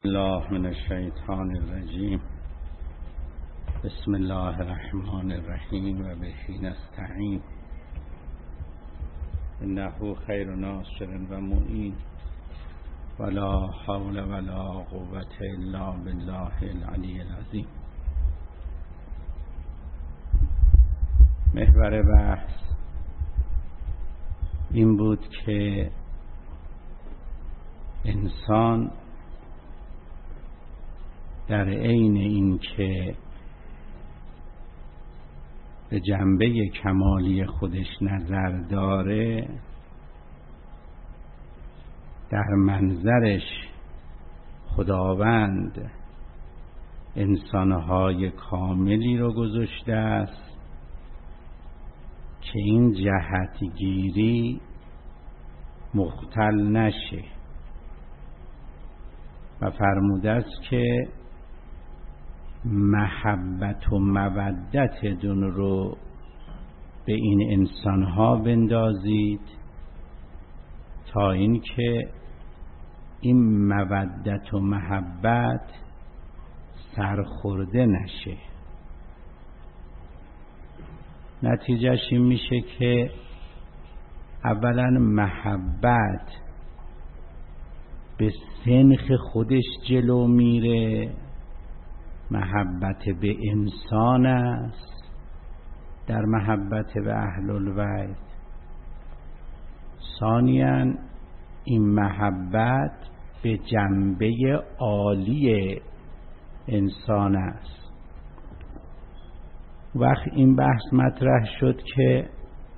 الله من الشیطان الرجیم. بسم الله الرحمن الرحیم و به نستعین. انه خیر ناصر و معین ولا حول ولا قوة الا بالله العلی العظیم. محور بحث این بود که انسان در عین این که به جنبه کمالی خودش نظر داره، در منظرش خداوند انسانهای کاملی رو گذاشته است که این جهتگیری مختل نشه و فرموده است که محبت و مودت دون رو به این انسانها بندازید تا این که این مودت و محبت سرخورده نشه. نتیجهش این میشه که اولا محبت به سنخ خودش جلو میره، محبت به انسان است در محبت به اهل البیت. ثانیاً این محبت به جنبه عالی انسان است. وقت این بحث مطرح شد که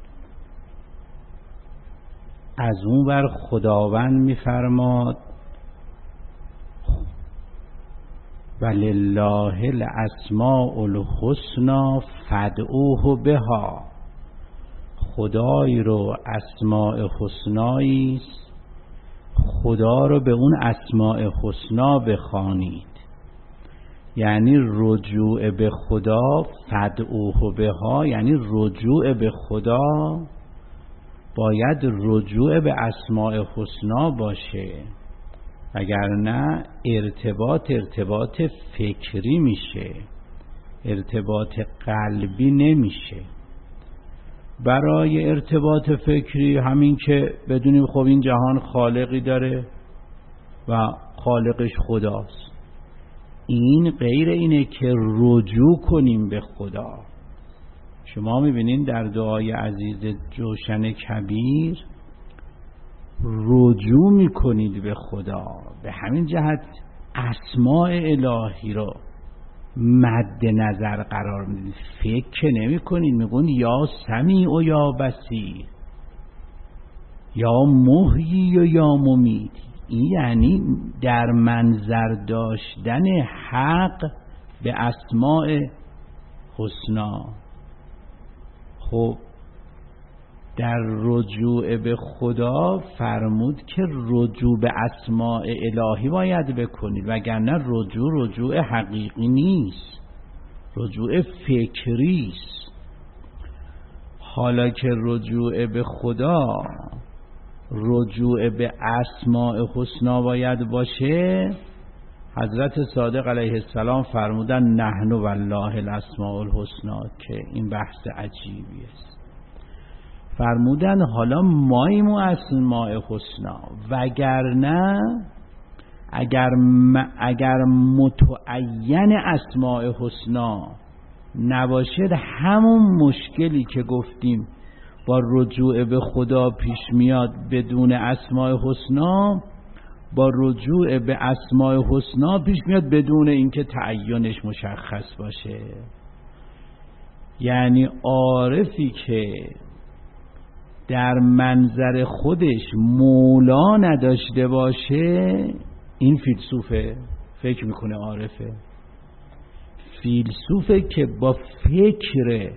از اون ور خداوند می‌فرماد ولله الاسماء الحسنی فادعوه بها. خدای رو اسماء حسنایی است، خدا رو به اون اسماء حسنا بخوانید. یعنی رجوع به خدا، فادعوه بها یعنی رجوع به خدا باید رجوع به اسماء حسنا باشه، وگرنه ارتباط فکری میشه، ارتباط قلبی نمیشه. برای ارتباط فکری همین که بدونیم خب این جهان خالقی داره و خالقش خداست، این غیر اینه که رجوع کنیم به خدا. شما میبینین در دعای عزیز جوشن کبیر رجوع میکنید به خدا. به همین جهت اسماء الهی رو مد نظر قرار میدید، فکر نمی کنید. میگون یا سمیع و یا بصیر، یا محیی و یا ممیت. این یعنی در منظر داشتن حق به اسماء حسنا. خب در رجوع به خدا فرمود که رجوع به اسماء الهی باید بکنید، وگرنه رجوع حقیقی نیست، رجوع فکری است. حالا که رجوع به خدا رجوع به اسماء حسنا باید باشه، حضرت صادق علیه السلام فرمودن نحن والله الاسماء الحسنا، که این بحث عجیبی است. فرمودن حالا ماییم و اسماء حسنا، وگرنه اگر متعین اسماء حسنا نباشه، همون مشکلی که گفتیم با رجوع به خدا پیش میاد بدون اسماء حسنا، با رجوع به اسماء حسنا پیش میاد بدون اینکه تعینش مشخص باشه. یعنی عارفی که در منظر خودش مولا نداشته باشه، این فیلسوفه، فکر میکنه عارفه. فیلسوفه که با فکر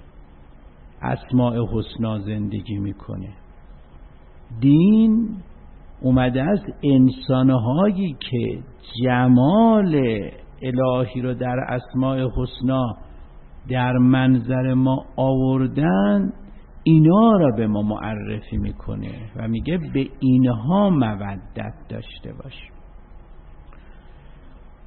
اسماء حسنا زندگی میکنه. دین اومده از انسانهایی که جمال الهی رو در اسماء حسنا در منظر ما آوردن، اینا را به ما معرفی میکنه و میگه به اینها مودت داشته باش.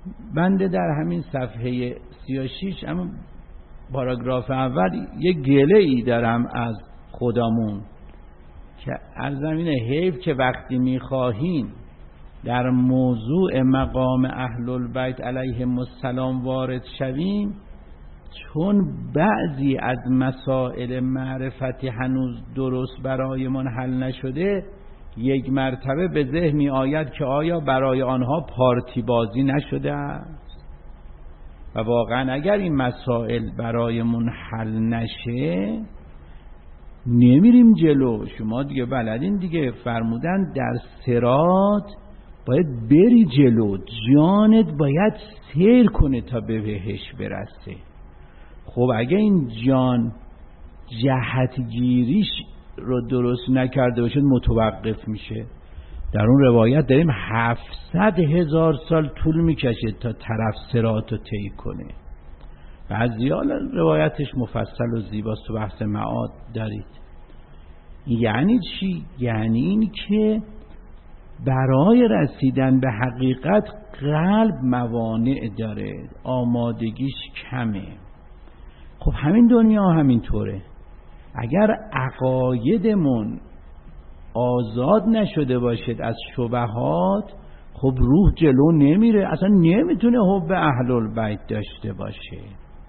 بنده در همین صفحه 36 اما پاراگراف اول یه گله ای دارم از خدامون که از زمین حیف که وقتی میخواهیم در موضوع مقام اهل البیت علیهم السلام وارد شویم، چون بعضی از مسائل معرفتی هنوز درست برایمان حل نشده، یک مرتبه به ذهن می آید که آیا برای آنها پارتی بازی نشده است؟ و واقعا اگر این مسائل برایمون حل نشه نمیریم جلو. شما دیگه بلدین دیگه، فرمودن در صراط باید بری جلو، جانت باید سیر کنه تا به بهش برسه. خب اگه این جان جهتگیریش رو درست نکرده باشه متوقف میشه. در اون روایت داریم 700,000 سال طول میکشه تا طرف صراط رو طی کنه. بعضیا روایتش مفصل و زیباست، تو بحث معاد دارید. یعنی چی؟ یعنی این که برای رسیدن به حقیقت قلب موانع داره، آمادگیش کمه. خب همین دنیا همین طوره. اگر عقایدمون آزاد نشده باشد از شبهات، خب روح جلو نمیره، اصلا نمیتونه حب اهل البیت داشته باشه.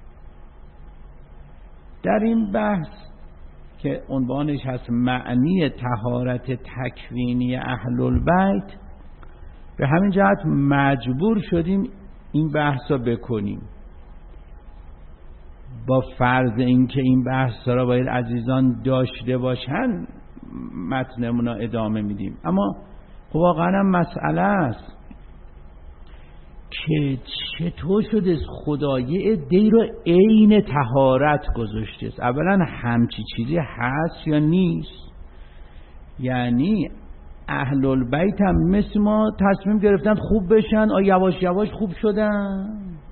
در این بحث که عنوانش هست معنی طهارت تکوینی اهل البیت، به همین جهت مجبور شدیم این بحث رو بکنیم، با فرض اینکه این بحث را باید عزیزان داشته باشن متنمون را ادامه میدیم. اما خب واقعا هم مسئله است که چطور شده خدا یه عده‌ای رو عین طهارت گذاشته است. اولا همچی چیزی هست یا نیست؟ یعنی اهل البیت هم مثل ما تصمیم گرفتن خوب بشن، یواش یواش خوب شدن.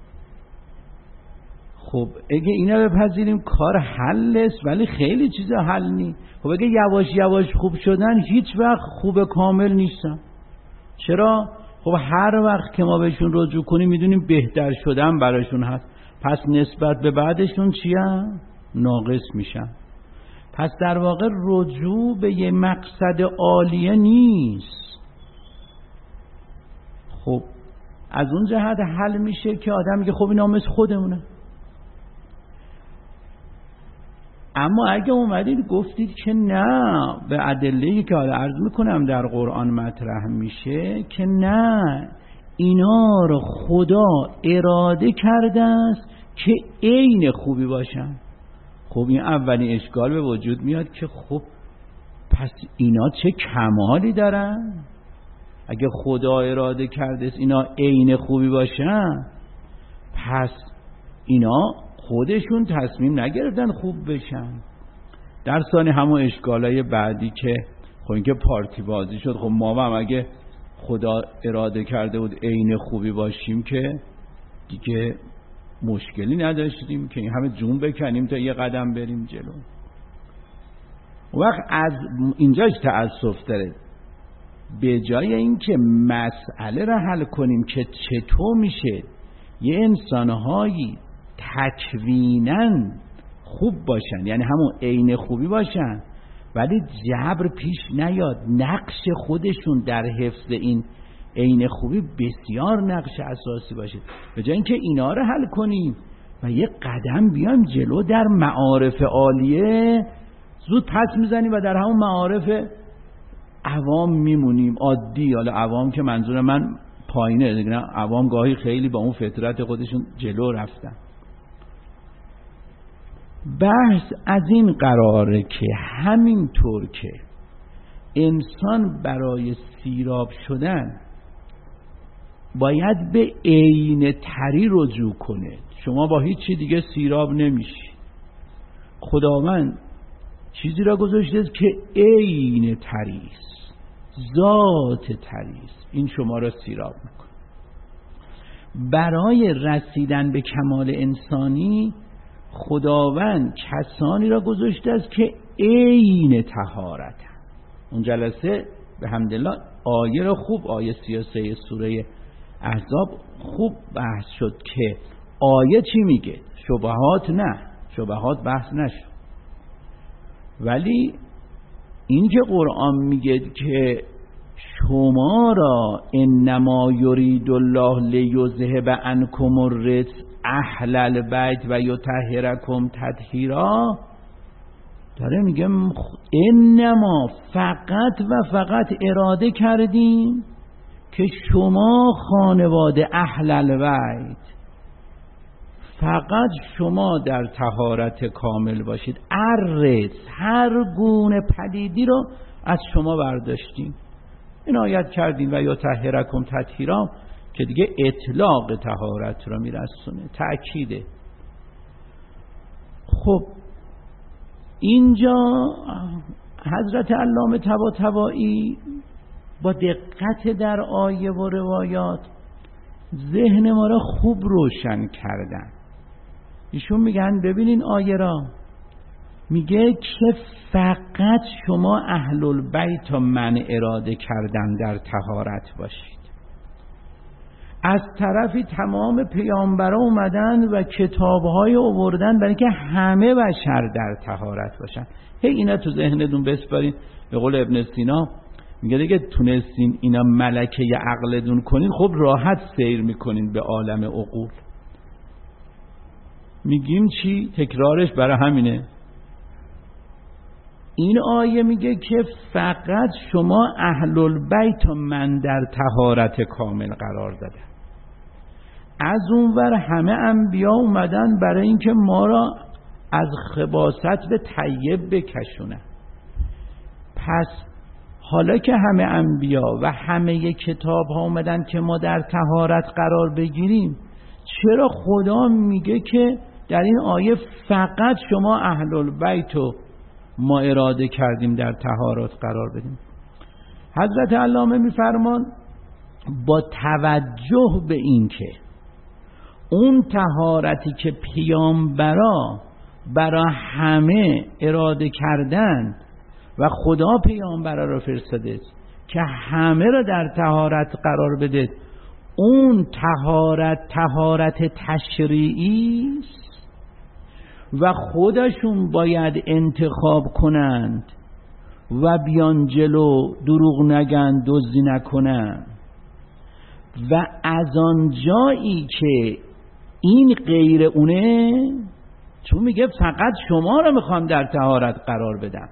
خب اگه اینا بپذیریم کار حل است، ولی خیلی چیزا حل نیست. خب اگه یواش یواش خوب شدن، هیچ وقت خوب کامل نیستن. چرا؟ خب هر وقت که ما بهشون رجوع کنیم میدونیم بهتر شدن براشون هست، پس نسبت به بعدشون چیه؟ ناقص میشن. پس در واقع رجوع به یه مقصد عالیه نیست. خب از اون جهت حل میشه که آدم میگه خب اینا مثل خودمونه. اما اگه اومدید گفتید که نه، به ادله‌ای که حالا عرض میکنم در قرآن مطرح میشه که نه، اینا رو خدا اراده کرده است که عین خوبی باشن. خب این اولین اشکال به وجود میاد که خب پس اینا چه کمالی دارن؟ اگه خدا اراده کرده است اینا عین خوبی باشن، پس اینا خودشون تصمیم نگرفتن خوب بشن. در ثانی همون اشکالای بعدی که خب این که پارتی بازی شد، خب ما هم اگه خدا اراده کرده بود عین خوبی باشیم که دیگه مشکلی نداشتیم که این همه جون بکنیم تا یه قدم بریم جلو. وقت از اینجاش تأسف داره، به جای این که مسئله را حل کنیم که چطور میشه یه انسانهایی تکویناً خوب باشن، یعنی همون عین خوبی باشن، ولی جبر پیش نیاد، نقش خودشون در حفظ این عین خوبی بسیار نقش اساسی باشه. به جای اینکه اینا رو حل کنیم و یه قدم بیایم جلو در معارف عالیه، زود پس میزنیم و در همون معارف عوام میمونیم، عادی. حالا عوام که منظور من پایینه دیگه، عوام گاهی خیلی با اون فطرت خودشون جلو رفتن. بحث از این قراره که همینطور که انسان برای سیراب شدن باید به عین تری رجوع کنه. شما با هیچ چی دیگه سیراب نمیشی. خداوند چیزی را گذاشته است که عین تریست، ذات تریست، این شما را سیراب میکنه. برای رسیدن به کمال انسانی خداوند کسانی را گذاشته است که عین طهارتند. اون جلسه به حمدالله آیه را خوب، آیه 33 سوره احزاب خوب بحث شد که آیه چی میگه، شبهات نه، شبهات بحث نشد. ولی این که قرآن میگه که شما را انما یرید الله لیذهب عنکم الرجس اهل البیت و یطهرکم تطهیرا، داره میگه انما فقط و فقط اراده کردیم که شما خانواده اهل البیت فقط شما در طهارت کامل باشید. الرجس هر گونه پلیدی رو از شما برداشتیم، عنایت کردیم و یطهرکم تطهیرا که دیگه اطلاق طهارت رو میرسونه، تأکیده. خب اینجا حضرت علامه طباطبایی با دقت در آیه و روایات ذهن ما را خوب روشن کردن. ایشون میگن ببینین آیه را میگه که فقط شما اهل البیت من اراده کردن در طهارت باشید. از طرفی تمام پیامبران اومدن و کتابهای آوردن برای که همه بشر در طهارت باشن. اینا تو ذهنتون بسپارین. به قول ابن سینا میگه دیگه تونستین اینا ملکه عقلتون کنین، خب راحت سیر میکنین به عالم عقول. میگیم چی؟ تکرارش برای همینه. این آیه میگه که فقط شما اهل البیت من در طهارت کامل قرار دادن. از اونور همه انبیا اومدن برای اینکه ما را از خباثت به طیب بکشونن. پس حالا که همه انبیا و همه کتاب ها اومدن که ما در طهارت قرار بگیریم، چرا خدا میگه که در این آیه فقط شما اهل البیت رو ما اراده کردیم در طهارت قرار بدیم؟ حضرت علامه میفرمان با توجه به این که اون طهارتی که پیامبرا برای همه اراده کردن و خدا پیامبرا رو فرستاده که همه رو در طهارت قرار بده، اون طهارت تشریعی است و خودشون باید انتخاب کنند و بیان جلو، دروغ نگن، دزدی نکنن. و از آن جایی که این غیر اونه، چون میگه فقط شما رو میخوام در طهارت قرار بدم،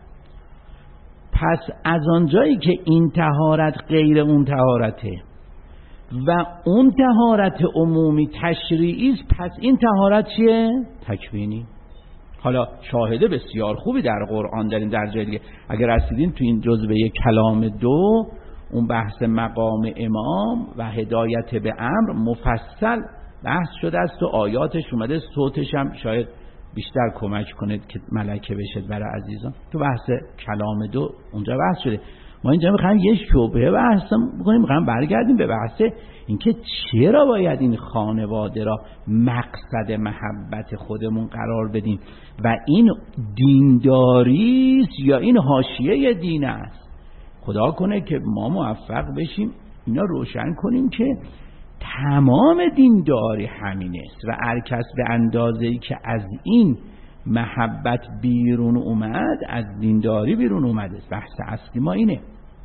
پس از آن جایی که این طهارت غیر اون طهارته و اون طهارت عمومی تشریعی است، پس این طهارت چیه؟ تکوینی. حالا شاهده بسیار خوبی در قرآن داریم در جای، اگر رسیدین تو این جزوه کلام 2 اون بحث مقام امام و هدایت به امر مفصل بحث شده است و آیاتش اومده، صوتش هم شاید بیشتر کمک کنه که ملکه بشد برای عزیزان. تو بحث کلام 2 اونجا بحث شده. ما اینجا میخوایم یه شبهه بحث بکنیم، میخوایم برگردیم به بحث اینکه چرا باید این خانواده را مقصد محبت خودمون قرار بدیم و این دینداری است یا این حاشیه دین است. خدا کنه که ما موفق بشیم اینا روشن کنیم که تمام دینداری همین است و هر کس به اندازه‌ای که از این محبت بیرون اومد از دینداری بیرون اومده. بحث اصلی ما اینه.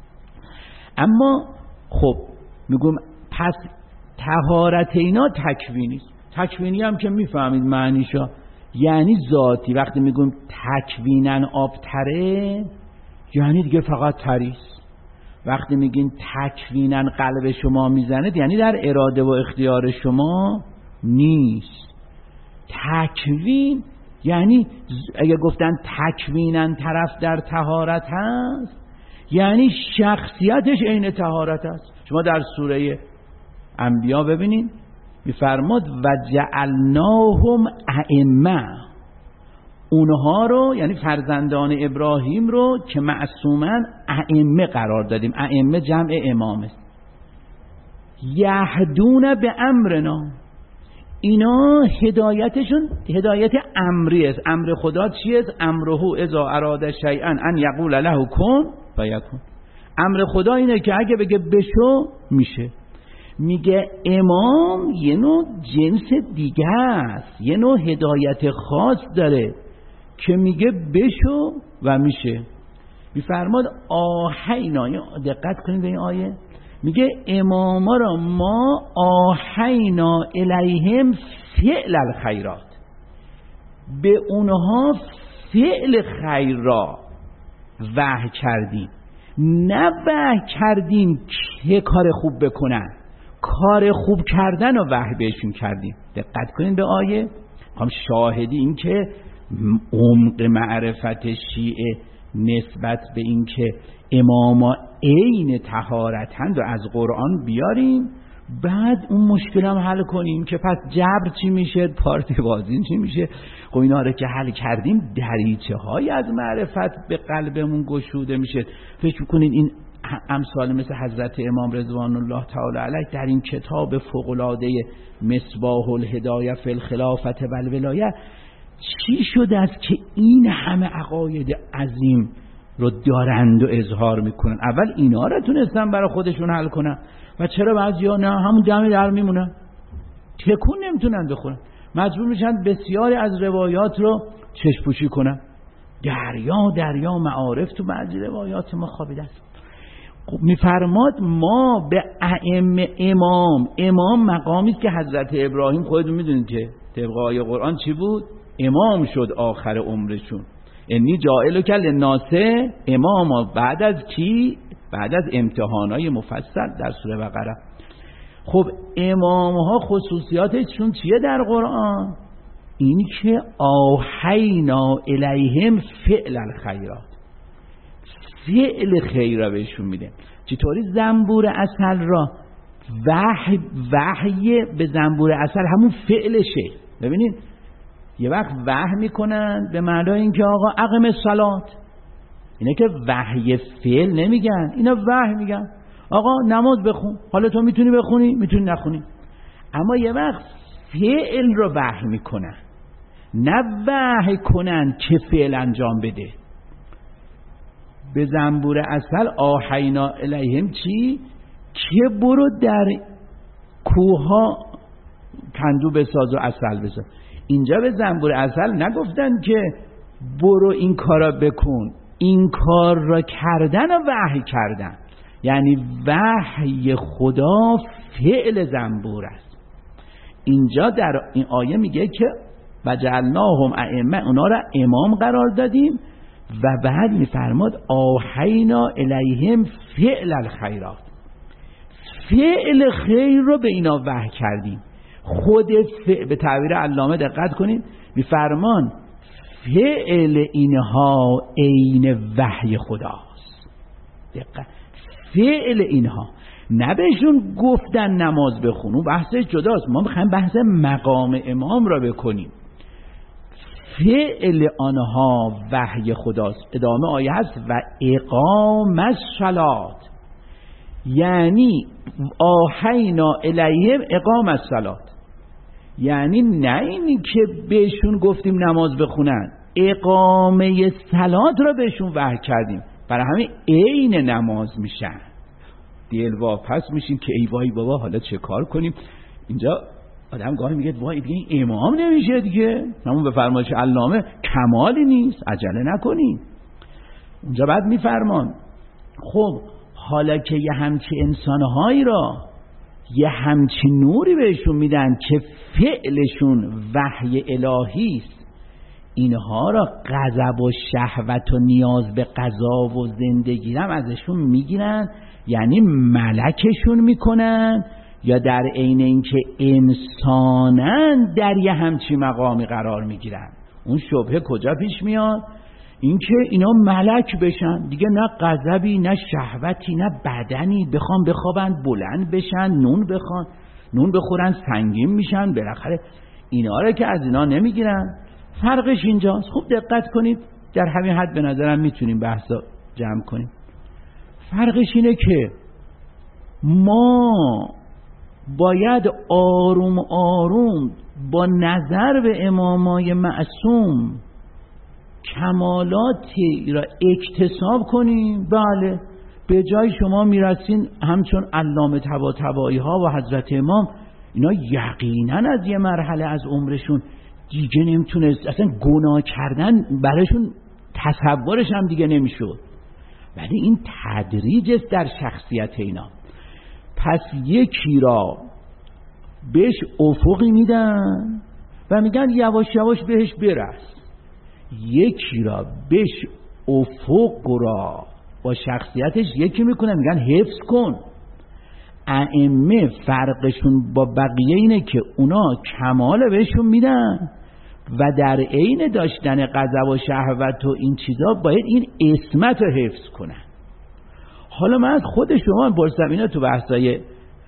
اما خب میگم پس طهارت اینا تکوینی است. تکوینی هم که میفهمید معنیشا یعنی ذاتی. وقتی میگم تکوینن آبتره یعنی دیگه فقط تریست. وقتی میگین تکوینن قلب شما میزنه یعنی در اراده و اختیار شما نیست. تکوین یعنی اگه گفتن تکوینن طرف در طهارت هست یعنی شخصیتش عین طهارت است. شما در سوره انبیا ببینید میفرماد و جعلناهم ائمه، اونها رو یعنی فرزندان ابراهیم رو که معصومن ائمه قرار دادیم. ائمه جمع امام است. یهدون به امرنا، اینا هدایتشون هدایت امری است. امر خدا چیه؟ امره اذا اراد شیئا ان یقول له کن فیکون. امر خدا اینه که اگه بگه بشو میشه. میگه امام یه نوع جنس دیگه است، یه نوع هدایت خاص داره که میگه بشو و میشه. میفرماد آهینا، دقت کنید به این آیه، میگه اماما را ما آهینا الیهم فعل الخیرات، به اونها فعل خیر را وحی کردیم، نه وحی کردیم که کار خوب بکنن، کار خوب کردن رو وحی بهشون کردیم. دقت کنید به آیه. هم شاهدی این که عمق معرفت شیعه نسبت به این که اماما عین طهارتند و از قرآن بیاریم، بعد اون مشکل هم حل کنیم که پس جبر چی میشه، پارتی بازین چی میشه. خب اینا رو که حل کردیم دریچه های از معرفت به قلبمون گشوده میشه. فکر کنین این امثال مثل حضرت امام رضوان الله تعالی علیه در این کتاب فوق‌العاده مصباح الهدایه فی الخلافة و الولایه چی شده است که این همه عقاید عظیم رو دارند و اظهار میکنن؟ اول اینا رو تونستن برای خودشون حل کنن و چرا بعضیا نه، همون دم در میمونن، تکون نمیتونن بخورن، مجبور میشن بسیاری از روایات رو چشپوشی کنن. دریا معارف تو بعضی روایات ما خوابیده است. خب میفرماد ما به ائمه امام مقامی است که حضرت ابراهیم خودتون میدونید که طبق آیه قرآن چی بود؟ امام شد آخر عمرشون. انی جاعلک للناس اماما، بعد از کی؟ بعد از امتحانای مفصل در سوره بقره. خب امامها خصوصیاتشون چیه در قرآن؟ این که آوحینا الیهم فعل الخیرات، فعل خیر را بهشون میده. چطوری؟ زنبور عسل را وحی به زنبور عسل همون فعلشه. ببینید یه وقت وحی میکنن به معنای اینکه آقا اقم الصلات، اینه که وحی فعل نمیگن، اینا وحی میگن آقا نماز بخون. حالا تو میتونی بخونی میتونی نخونی، اما یه وقت فعل رو وحی میکنن، نه وحی کنن که فعل انجام بده. به زنبور عسل آحینا الیهم چی؟ که برو در کوها کندو بساز و عسل بساز. اینجا به زنبور عسل نگفتن که برو این کارا بکن، این کار را کردن و وحی کردن. یعنی وحی خدا فعل زنبور است. اینجا در این آیه میگه که وجعلناهم ائمه، اونا را امام قرار دادیم و بعد میفرماد آحینا الیهم فعل الخیرات، فعل خیر رو به اینا وحی کردیم. خود به تعبیر علامه دقت کنید، میفرمان فعل اینها عین وحی خداست. دقت، فعل اینها، نه بهشون گفتن نماز بخون، اون بحثش جداست. ما میخوایم بحث مقام امام را بکنیم. فعل آنها وحی خداست. ادامه آیه هست و اقام الصلات، یعنی آحینا الیهم اقام الصلات، یعنی نه اینی که بهشون گفتیم نماز بخونن، اقامه صلات را بهشون وحی کردیم، برای همین عین نماز میشن. دلواپس میشیم که ای وای بابا حالا چه کار کنیم. اینجا آدم گاهی میگه وای دیگه این امام نمیشه دیگه، همون به فرمایش علامه کمالی نیست، عجله نکنین. اونجا بعد میفرمان خب حالا که یه همچی انسانهایی را یه همچی نوری بهشون میدن که فعلشون وحی الهی است، اینها را غضب و شهوت و نیاز به غذا و زندگی هم ازشون میگیرن، یعنی ملکشون میکنن، یا در عین اینکه انسانن در یه همچی مقامی قرار میگیرن. اون شبهه کجا پیش میاد؟ اینکه اینا ملک بشن دیگه، نه غضبی نه شهوتی نه بدنی، بخوان بخوابن بلند بشن، نون بخورن سنگین میشن. بالاخره اینا رو که از اینا نمیگیرن. فرقش اینجاست. خوب دقت کنید، در همین حد به نظرم میتونیم بحثا جمع کنیم. فرقش اینه که ما باید آروم آروم با نظر به امامای معصوم کمالاتی را اکتساب کنیم. بله به جای شما میرسین همچون علامه طباطبایی ها و حضرت امام، اینا یقینا از یه مرحله از عمرشون دیگه نمیتونست، اصلا گناه کردن برایشون تصورش هم دیگه نمیشد. ولی این تدریج است در شخصیت اینا. پس یکی را بهش افقی میدن و میگن یواش یواش بهش برس، یکی را بهش افق را با شخصیتش یکی میکنن، میگن حفظ کن. ائمه فرقشون با بقیه اینه که اونا کمال بهشون میدن و در عین داشتن غضب و شهوت و این چیزا باید این عصمت رو حفظ کنن. حالا من از خود شما پرسیدم، اینا تو بحثای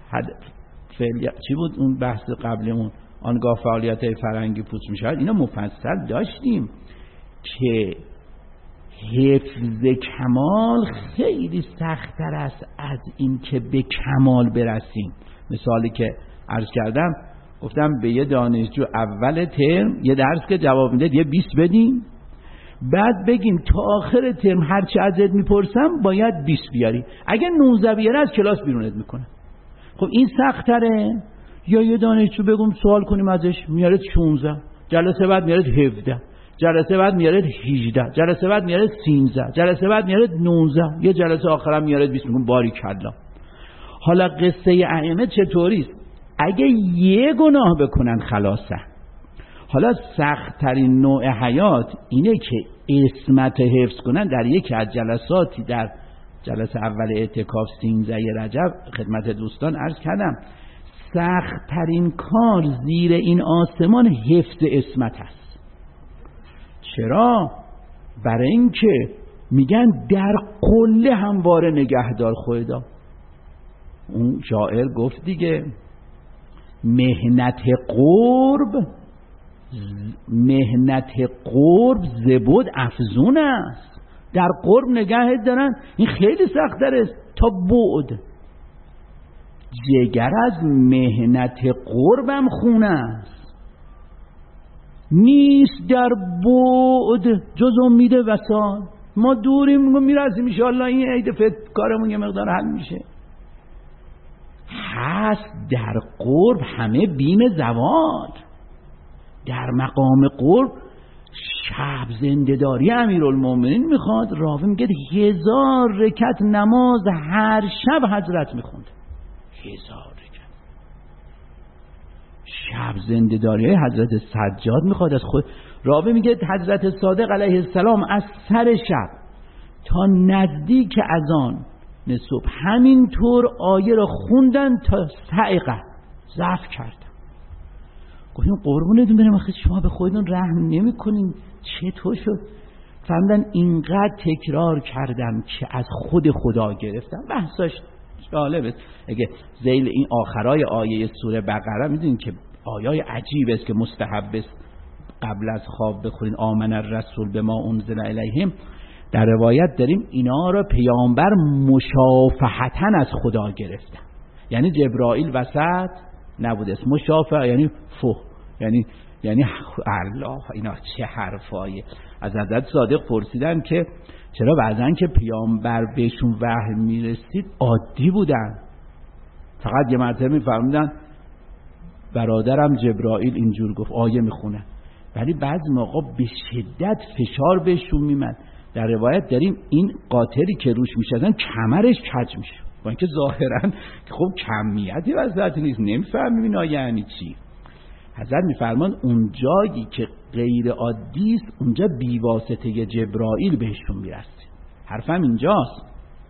چی بود اون بحث قبلمون، آنگاه فعالیت فرنگی پوست میشود، اینا مفصل داشتیم که حفظ کمال خیلی سخت‌تر است از این که به کمال برسیم. مثالی که عرض کردم، گفتم به یه دانشجو اول ترم یه درس که جواب میده یه 20 بدیم، بعد بگیم تا آخر ترم هر چه ازت میپرسم باید 20 بیاری، اگه 19 بیاری از کلاس بیرونت میکنه. خب این سخت‌تره. یا یه دانشجو بگم سوال کنیم ازش میاره 16، جلسه بعد میاره 17، جلسه بعد میاره 18، جلسه بعد میاره 13، جلسه بعد میاره 19، یه جلسه آخرام میاره 20. میگم باریکلا. حالا قصه ائمه چطوریست؟ اگه یه گناه بکنن خلاصن. حالا سخت ترین نوع حیات اینه که عصمت حفظ کنن. در یکی از جلساتی در جلسه اول اعتکاف 13 رجب خدمت دوستان عرض کردم، سخت ترین کار زیر این آسمان حفظ عصمت است. چرا؟ برای اینکه میگن در قله همواره نگهدار خدا. اون شاعر گفت دیگه، مهنت قرب زبود افزون است. در قرب نگهت دارن، این خیلی سخت‌تر است تا بعد. جگر از مهنت قربم خونه است، نیست در بعد جز امید وصال. ما دوریم میرسیم ان شاء الله این عید فطر کارمون یه مقدار حل میشه. هست در قرب همه بیم زوال. در مقام قرب شب زنده‌داری امیرالمومنین میخواد، راوی میگه 1000 رکعت نماز هر شب حضرت میخوند. 1000 رکعت شب زنده‌داری حضرت سجاد میخواد از خود. راوی میگه حضرت صادق علیه السلام از سر شب تا نزدیک اذان صبح همینطور آیه رو خوندن تا سعقه ضعف کردن. گفتیم قربونتون برم آخه شما به خودتون رحم نمی کنین، چطور شد؟ فهمیدن اینقدر تکرار کردم که از خود خدا گرفتم. بحثاش جالبه. اگه ذیل این آخرای آیه سوره بقره میدونین که آیای عجیب است که مستحب است قبل از خواب بخونین. آمن الرسول بما انزل الیهم. در روایت داریم اینا را پیامبر مشافهتاً از خدا گرفتن، یعنی جبرائیل وسط نبوده است. مشافهه یعنی یعنی الله، اینا چه حرفایه. از حضرت صادق پرسیدن که چرا بعضن که پیامبر بهشون وحی میرسید عادی بودن، فقط یه مرتبه میفهمیدن برادرم جبرائیل اینجور گفت آیه میخونه، ولی بعضی موقع به شدت فشار بهشون میمد. در روایت داریم این قاطری که روش میشدن کمرش کج میشه، با اینکه ظاهرا خب کمیتی وسط نیست، نمیفهمیم این آیه یعنی چی. حضرت میفرمان اون جایی که غیر عادی است اونجا بیواسطه جبرائیل بهشون میرسه. حرفم اینجاست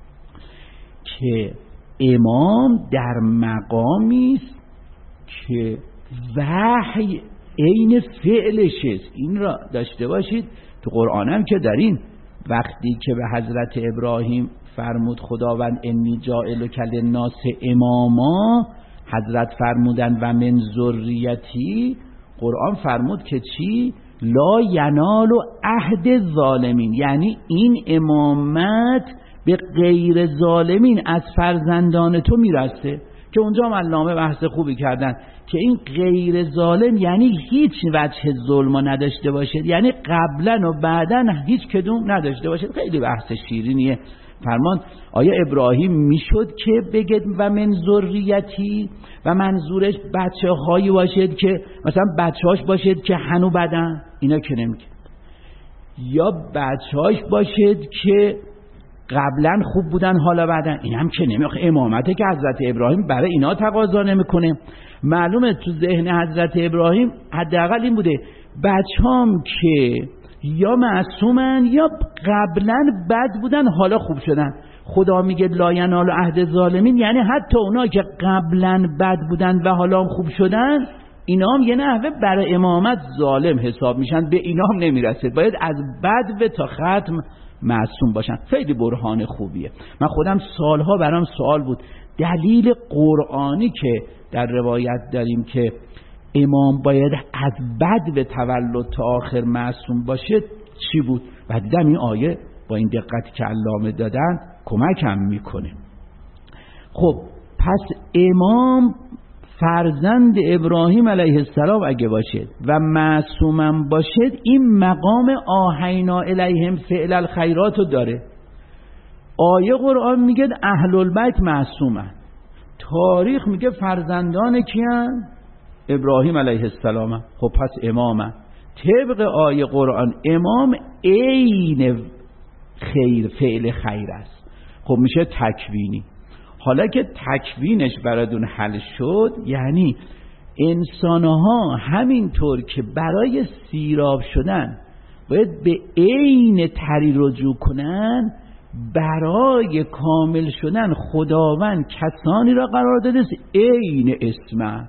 که امام در مقامی است که وحی عین فعلش است. این را داشته باشید. تو قرآن هم که دارین وقتی که به حضرت ابراهیم فرمود خداوند انی جاعلک للناس اماما، حضرت فرمودن و من ذریتی، قرآن فرمود که چی؟ لا ینال عهد الظالمین، یعنی این امامت به غیر ظالمین از فرزندان تو میرسه. که اونجا هم علامه بحث خوبی کردن که این غیر ظالم یعنی هیچ وجه ظلم نداشته باشد، یعنی قبلا و بعدا هیچ کدوم نداشته باشد. خیلی بحث شیرینیه فرمان آیا ابراهیم میشد که بگه و من ذریتی و منظورش بچه هایی باشد که مثلا بچه هاش باشد که هنو بدن؟ اینا که نمیگه. یا بچه هاش باشد که قبلا خوب بودن حالا بدن؟ این هم که نمیگه. امامته که حضرت ابراهیم برای اینا تقاضا نمیکنه. معلومه تو ذهن حضرت ابراهیم حداقل این بوده بچه‌هام که یا معصومن یا قبلا بد بودن حالا خوب شدن. خدا میگه لا ینال عهد ظالمین، یعنی حتی اونا که قبلا بد بودن و حالا هم خوب شدن، اینا هم یه نحوه برای امامت ظالم حساب میشن، به اینا هم نمیرسه. باید از بد تا ختم معصوم باشن. خیلی برهان خوبیه. من خودم سالها برام سوال بود دلیل قرآنی که در روایت داریم که امام باید از بد به تولد تا آخر معصوم باشه چی بود؟ و دیدم این آیه با این دقتی که علامه دادن کمکم میکنه. خب پس امام فرزند ابراهیم علیه السلام اگه باشد و معصومم باشد، این مقام آهینا الیهم فعل الخیرات رو داره. آیه قرآن میگه اهل البیت معصومن، تاریخ میگه فرزندان کیان؟ ابراهیم علیه السلام. خب پس امامن. طبق آیه قرآن امام عین خیر، فعل خیر است. خب میشه تکوینی. حالا که تکوینش براتون حل شد، یعنی انسانها همینطور که برای سیراب شدن باید به عین تری رجوع کنن، برای کامل شدن خداوند کسانی را قرار داده است عین اسمت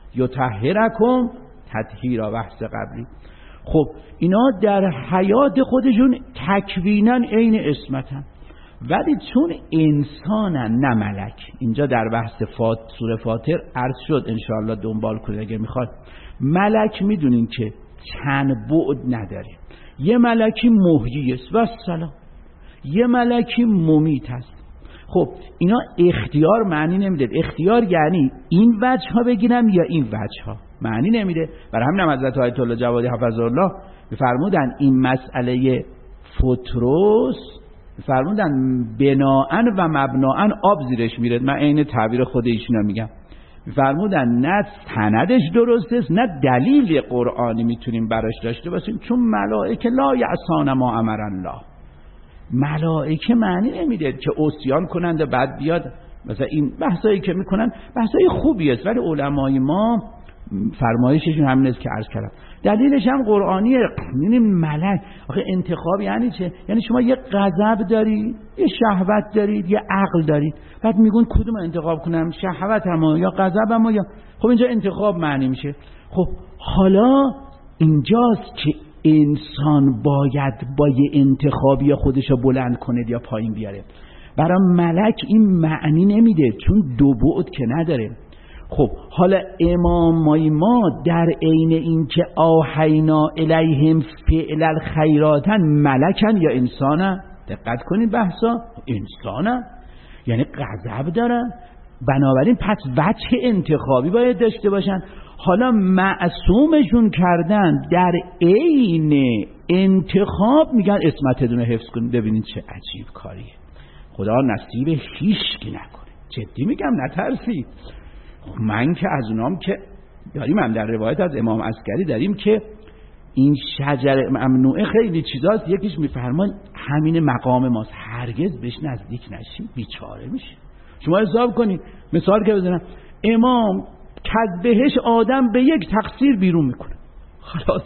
یطهرکم تطهیرا بحث قبلی. خب اینا در حیات خودشون تکوینن عین اسمتن، ولی چون انسانن نه ملک. اینجا در بحث سوره فاطر عرض شد، انشاءالله دنبال کنید اگه میخواد. ملک میدونین که چند بعد نداره. یه ملکی محیی است و سلام، یه ملکی ممیت است. خب اینا اختیار معنی نمیده. اختیار یعنی این وجه ها بگیرم یا این وجه ها، معنی نمیده. برای همین حضرت آیت الله جوادی حفظه الله فرمودن این مسئله فطروس، فرمودن بناءن و مبناءن آب زیرش میره. من عین تعبیر خود ایشونا میگم. فرمودن نه سندش درست است نه دلیل قرآنی میتونیم براش داشته باشیم، چون ملائکه لا یعصون ما امر الله. ملائکه معنی نمیده که عصیان کنند بعد بیاد. مثلا این بحثایی که میکنن بحثای خوبی است، ولی علمای ما فرمایششون همین است که عرض کردم. دلیلش هم قرآنیه. یعنی ملک آخه انتخاب یعنی چه؟ یعنی شما یه غضب دارید، یه شهوت دارید، یه عقل دارید، بعد میگون کدوم انتخاب کنم، شهوتم یا غضبم یا. خب اینجا انتخاب معنی میشه. خب حالا اینجاست که انسان باید با یه انتخابی خودشو بلند کنه یا پایین بیاره. برای ملک این معنی نمیده، چون دو بعد که نداره. خب حالا امامای ما در عین این که آهینا الیهم فعل الخیراتن، ملکن یا انسانن؟ دقت کنید بحثا، انسانن یعنی غضب دارن. بنابراین پس وجه انتخابی باید داشته باشن. حالا معصومشون کردن در عین انتخاب، میگن اسمتتون رو حفظ کنید. ببینید چه عجیب کاریه. خدا نصیب هیچکی نکنه. جدی میگم نترسید. من که از اونام که داریم، هم در روایت از امام عسکری داریم که این شجر ممنوعه خیلی چیزاست، یکیش میفرمان همین مقام ماست، هرگز بهش نزدیک نشیم بیچاره میشه. شما حساب کنید، مثال که بزنم، امام کد بهش آدم به یک تقصیر بیرون میکنه، خلاص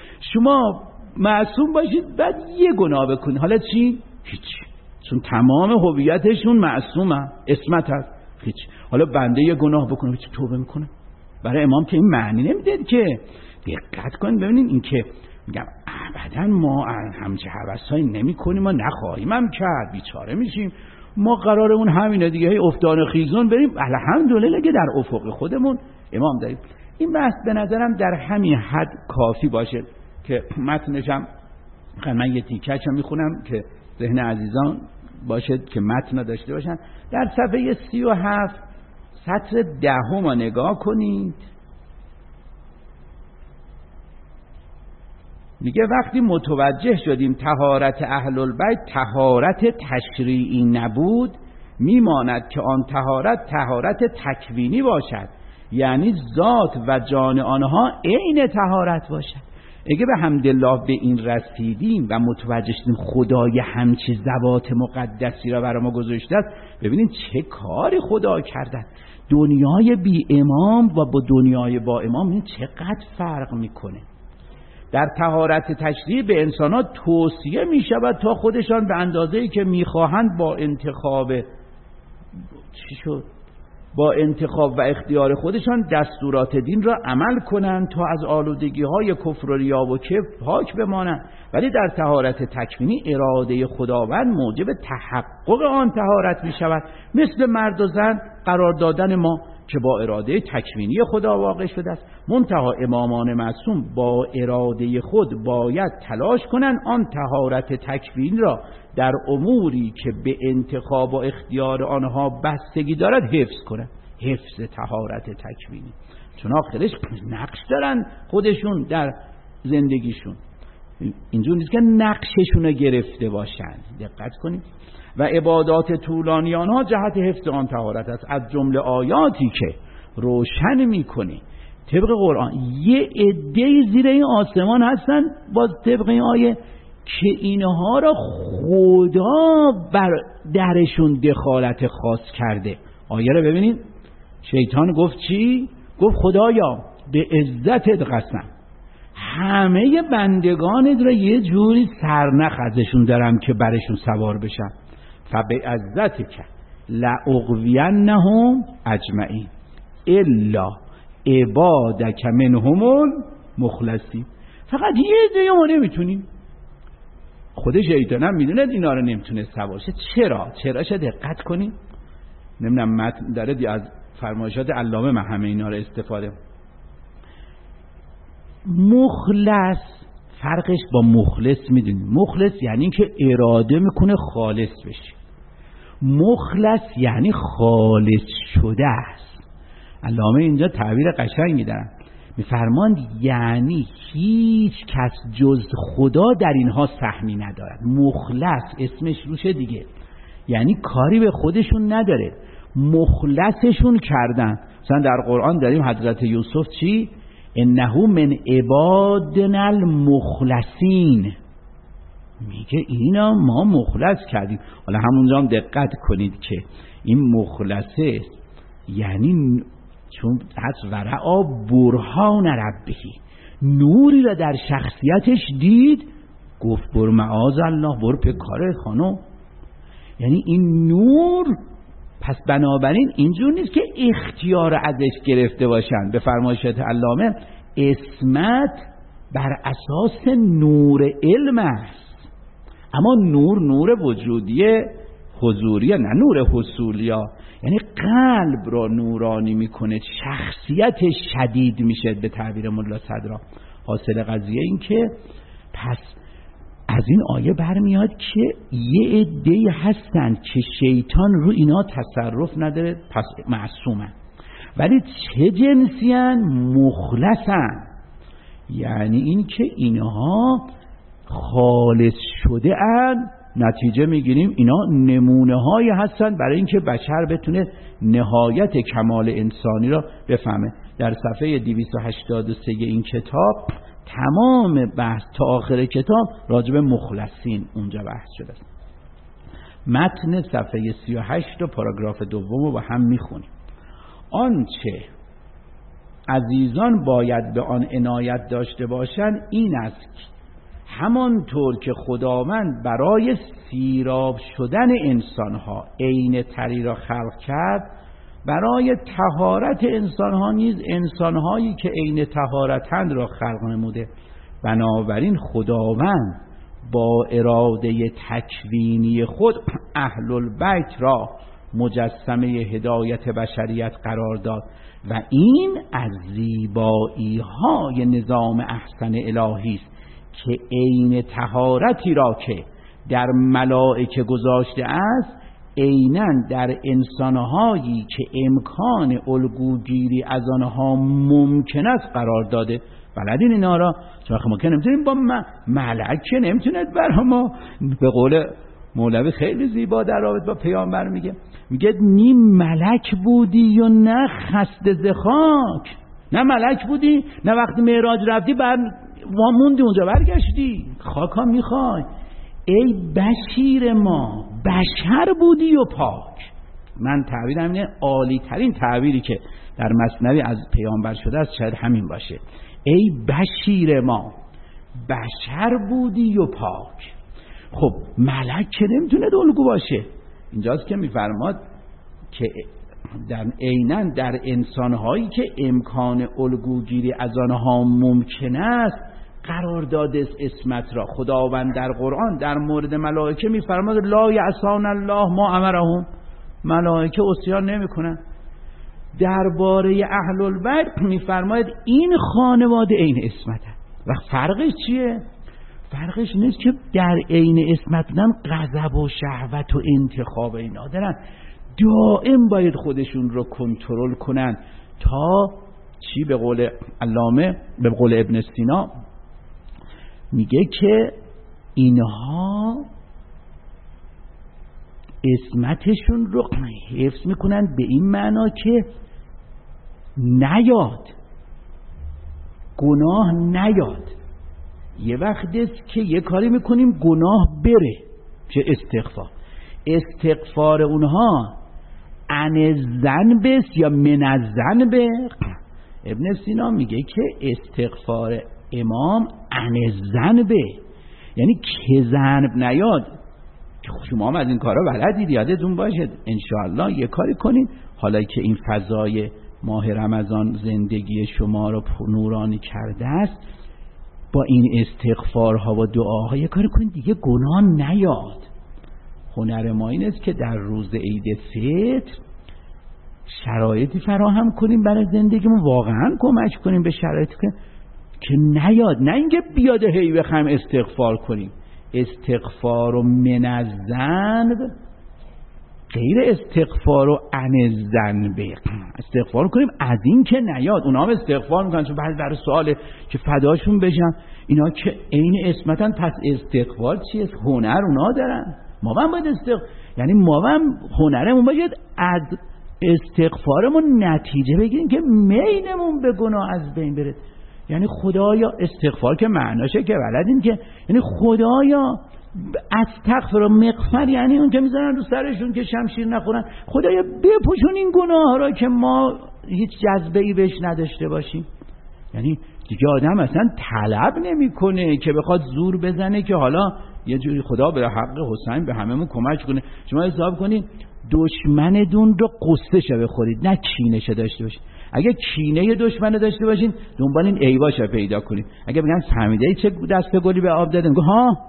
شما معصوم باشید بعد یه گناه بکنید، حالا چی؟ هیچ، چون تمام هویتشون معصومه، اسمت هست، هیچ. حالا بنده یه گناه بکنه چی توبه میکنه؟ برای امام که این معنی نمیده که. دقت کنید ببینید، این که میگم ابدا ما همچه هوسایی نمی کنیم، ما نخواهیم هم کرد، بیچاره میشیم. ما قرارمون همینه دیگه، هی افتان خیزون بریم، الحمدلله که در افق خودمون امام داریم. این بحث به نظرم در همین حد کافی باشه که متنشم من یه تیکه‌شو میخونم که ذهن عزیزان باشه که متن داشته باشن. در صفحه 37 سطر 10 رو نگاه کنید. میگه وقتی متوجه شدیم طهارت اهل البیت طهارت تشریعی نبود، میماند که آن طهارت تکوینی باشد، یعنی ذات و جان آنها عین طهارت باشد. اگه به حمدالله به این رسیدیم و متوجه شدیم خدای همچی ذوات مقدسی را برای ما گذاشته است، ببینید چه کاری خدا کردن. دنیای بی امام و با دنیای با امام این چقدر فرق میکنه. در طهارت تشریعی به انسان‌ها توصیه می شود تا خودشان به اندازه‌ای که می‌خواهند با انتخاب و اختیار خودشان دستورات دین را عمل کنند تا از آلودگی‌های کفر و ریا و کبر پاک بمانند. ولی در طهارت تکوینی اراده خداوند موجب تحقق آن طهارت می شود، مثل مرد و زن قرار دادن ما که با اراده تکوینی خدا واقع شده است. منتها امامان معصوم با اراده خود باید تلاش کنند آن طهارت تکوینی را در اموری که به انتخاب و اختیار آنها بستگی دارد حفظ کنند. حفظ طهارت تکوینی، چون آخرش نقش دارن خودشون در زندگیشون، اینجور نیست که نقششون رو گرفته باشند. دقت کنید. و عبادات طولانی آنها جهت حفظ آن طهارت است. از جمله آیاتی که روشن میکنه طبق قرآن یه عده زیر این آسمان هستن باز طبق این آیه که اینها را خدا بر درشون دخالت خاص کرده. آیه رو ببینید. شیطان گفت چی؟ گفت خدایا به عزتت قسم همه بندگانت را یه جوری سرنخ ازشون دارم که برشون سوار بشم. فبعزتک لأغوینهم اجمعین الا عبادک منهم المخلصین. فقط یه عده ما نمیتونیم. خود شیطان هم میدونه اینا رو نمیتونه سوارشه. چراش دقت کنیم. نمیدونم متن داره از فرمایشات علامه من همه اینا رو استفاده. مخلص فرقش با مخلص میدونید. مخلص یعنی که اراده میکنه خالص بشه. مخلص یعنی خالص شده است. علامه اینجا تعبیر قشنگی دارن، میفرماند یعنی هیچ کس جز خدا در اینها سهمی ندارد. مخلص اسمش روشه دیگه، یعنی کاری به خودشون نداره، مخلصشون کردن. مثلا در قرآن داریم حضرت یوسف چی؟ انه من عبادنا المخلصین، میگه اینا ما مخلص کردیم. حالا همونجا هم دقت کنید که این مخلصه یعنی چون از ورعا برهان ربهی، نوری را در شخصیتش دید گفت بر معاذ الله، بر پکاره خانم. یعنی این نور، پس بنابراین اینجور نیست که اختیار ازش گرفته باشن. به فرمایشات علامه اسمت بر اساس نور علم است، اما نور وجودی حضوریه، نه نور حصولیه. یعنی قلب را نورانی میکنه، شخصیت شدید میشه به تعبیر ملا صدرا. حاصل قضیه این که پس از این آیه برمیاد که یه عده‌ای هستن که شیطان رو اینا تصرف نداره، پس معصومن. ولی چه جنسیان؟ مخلصن، یعنی این که اینها خالص شده ان. نتیجه میگیریم اینا نمونه هایی هستن برای اینکه بشر بتونه نهایت کمال انسانی را بفهمه. در صفحه 283 این کتاب تمام بحث تا آخر کتاب راجب مخلصین اونجا بحث شده است. متن صفحه 38 و پاراگراف دوم رو با هم میخونیم. آنچه عزیزان باید به آن عنایت داشته باشند این است که همانطور که خداوند برای سیراب شدن انسانها عین تری را خلق کرد، برای طهارت انسانها نیز انسانهایی که عین طهارتند را خلق نموده. بنابراین خداوند با اراده تکوینی خود اهل البیت را مجسمه هدایت بشریت قرار داد و این از زیبایی های نظام احسن الهی است که عین طهارتی را که در ملائکه گذاشته است عیناً در انسانهایی که امکان الگوگیری از آنها ممکن است قرار داده. بلدین اینا را چون ما که نمیتونیم با ملک که نمیتونه برای ما، به قول مولوی خیلی زیبا در رابطه با پیامبر میگه نی ملک بودی و نه خسته ز خاک، نه ملک بودی نه وقتی معراج رفتی موندی اونجا برگشتی خاکا میخوای. ای بشیر ما بشر بودی و پاک. من تعبیرم اینه، عالی ترین تعبیری که در مثنوی از پیامبر شده است شاید همین باشه. ای بشیر ما بشر بودی و پاک. خب ملک که نمیتونه الگو باشه. اینجاست که میفرماد که در عیناً در انسانهایی که امکان الگوگیری از آنها ممکن است قرار داده اسمت را. خداوند در قرآن در مورد ملائکه میفرماد لا یعصون الله ما امرهم، ملائکه عصیان نمیکنن. درباره اهل البیت میفرماید این خانواده عین اسمت هست. و فرقش چیه؟ فرقش نیست که در عین اسمت بودن غضب و شهوت و انتخاب اینا دارن، دائم باید خودشون رو کنترل کنن تا چی؟ به قول علامه، به قول ابن سینا میگه که اینها اسمتشون رو حفظ میکنن به این معنا که نیاد گناه نیاد. یه وقت است که یه کاری میکنیم گناه بره، چه استغفار اونها عن ذنب یا من الذنب. ابن سینا میگه که استغفار امام عن ذنب یعنی که ذنب نیاد. شما هم از این کارا بلدید، یادتون باشه انشاءالله یه کاری کنید حالا که این فضای ماه رمضان زندگی شما رو نورانی کرده است، با این استغفارها و دعاها یه کاری کنید دیگه گناه نیاد. هنر ما این است که در روز عید فطر شرایطی فراهم کنیم برای زندگیمون، واقعا کمک کنیم به شرایطی که نیاد، نه اینکه بیاد هی بخوایم استغفار کنیم. استغفار و من الذنب غیر استغفار و عن الذنب. استغفار کنیم از این که نیاد. اونا هم استغفار میکنن چون بعد در سواله که فداشون بشم اینا که عین اسمتن، پس استغفار چیه؟ هنر اونا دارن، ما هم باید یعنی ما هم هنرمون باید از استغفارمون نتیجه بگیریم که میلمون به گناه از بین بره. یعنی خدایا استغفار که معناشه که بلدین که یعنی خدایا استغفر و مغفر، یعنی اون که میذارن رو سرشون که شمشیر نخورن، خدایا بپوشون این گناه را که ما هیچ جذبه ای بهش نداشته باشیم. یعنی دیگه آدم اصلا طلب نمیکنه که بخواد زور بزنه که حالا یه جوری خدا به حق حسین به هممون کمک کنه. شما حساب کنید دشمنتون رو قصه‌ش بخورید نه کینه‌ش داشته باشید. اگه کینه دشمن داشته باشین دنبال این عیباش پیدا کنید. اگه بگن فهمیده چه دست گلی به آب دادن، ها